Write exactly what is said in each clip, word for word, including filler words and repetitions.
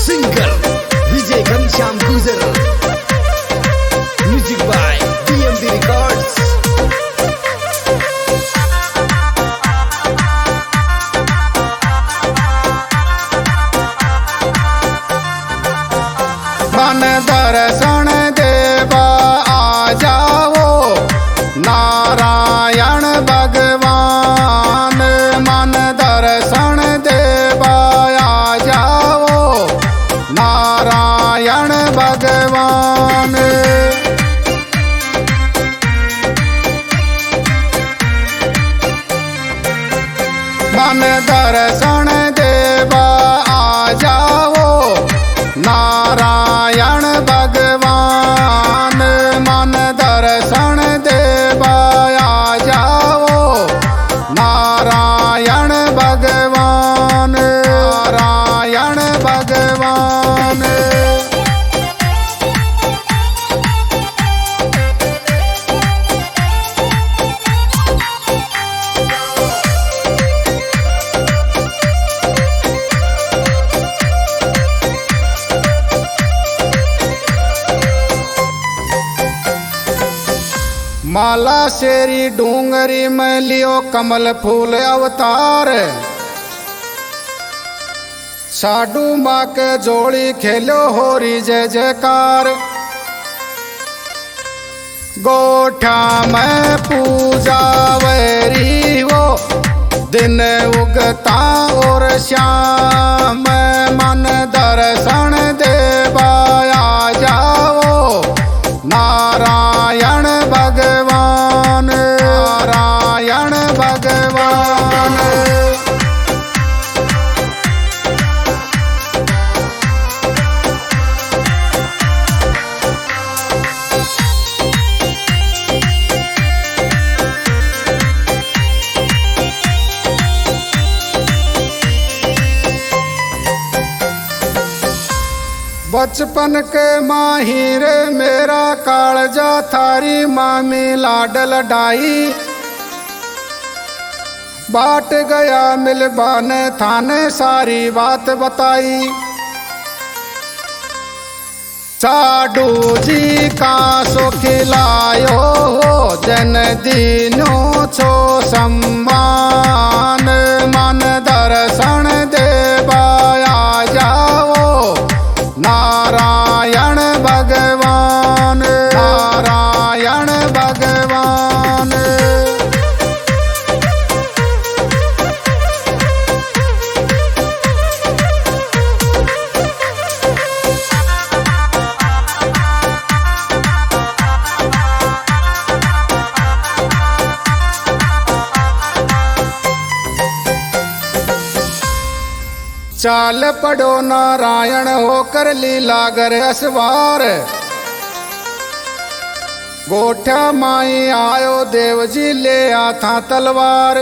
Singer विजय घनश्याम गुजर, music by DMD records. मन दर्शन देवा आ जाओ नारायण भगवान, मन दर्शन देवा आ जाओ नारायण भगवान। मन दर्शन देवा आ जाओ नारायण भगवान, मन दर्शन देवा आ जाओ नारायण भगवान, नारायण भगवान। माला शेरी डूंगरी में लियो कमल फूल अवतार, साडू माँ के जोड़ी खेलो होरी जय जयकार। गोठा में पूजा वैरी हो दिन उगता और शाम, मन दर्शन देवा आ जाओ नारायण भगवान, नारायण भगवान। बचपन के माहिर मेरा कालजा थारी मामी लाडल डाई, बाट गया मिलबान थाने सारी बात बताई। साडू जी का सो खिलायो हो जन दीनों छो सम्मान, मन दर्शन देवा आ जाओ नारायण भगवान, नारायण भगवान। चाल पड़ो नारायण होकर लीला गर असवार, गोठा माई आयो देव जी ले आता तलवार।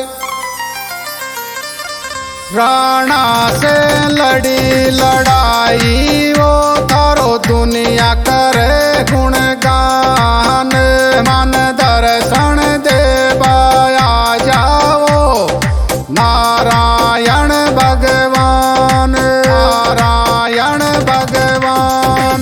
राणा से लड़ी लड़ाई वो थारो दुनिया करे गुणगान, मन दर्शन देवा आ जाओ नारायण भगवान, नारायण भगवान।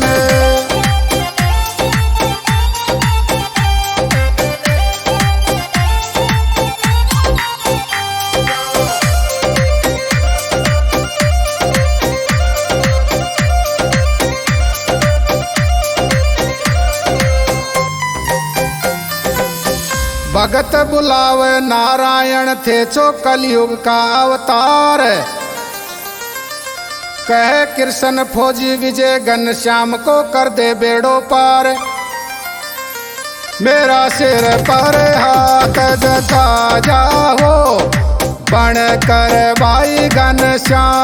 भगत बुलावे नारायण थे चो कलयुग का अवतार, कहे कृष्ण फौजी विजय घनश्याम को कर दे बेड़ो पार। मेरा सिर पर हाथ जता जाओ बन कर भाई घनश्याम।